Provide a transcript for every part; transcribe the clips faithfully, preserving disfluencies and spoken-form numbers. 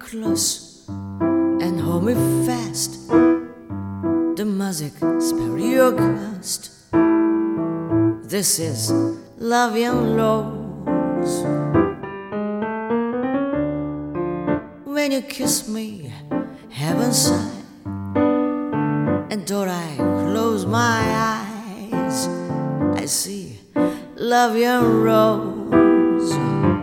close and hold me fast. The music spell your ghost. This is love and rose. When you kiss me, heaven sigh, and though I close my eyes, I see love and rose.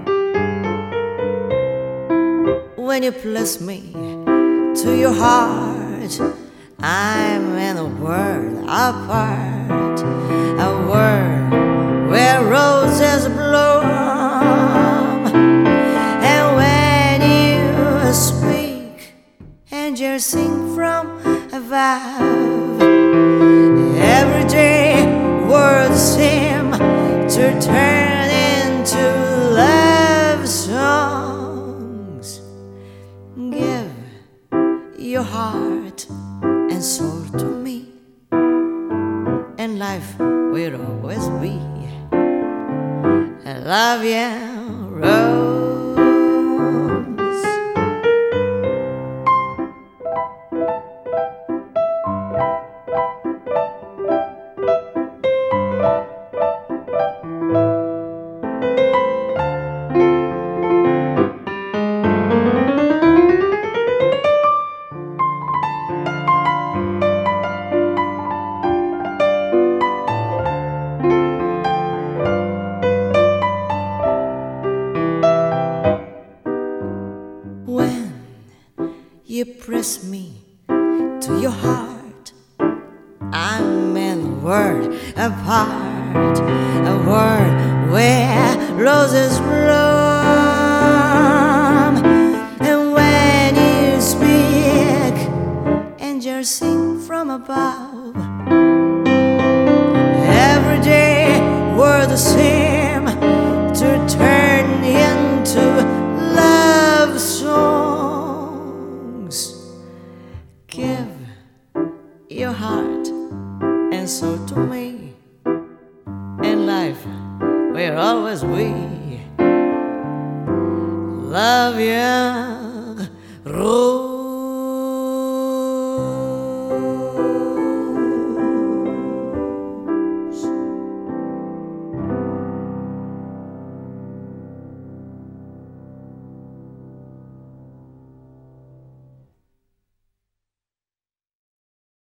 When you place me to your heart, I'm in a world apart, a world where roses bloom. And when you speak, angels sing from above. Every day words seem to turn into love songs. Give your heart and soul to me, and life will always be a love and rose. When you press me to your heart, I'm in a world apart, a world where roses bloom. And when you speak, angels sing from above. Every day words seem to turn into love songs. Give your heart and soul to me, and life will always be love you.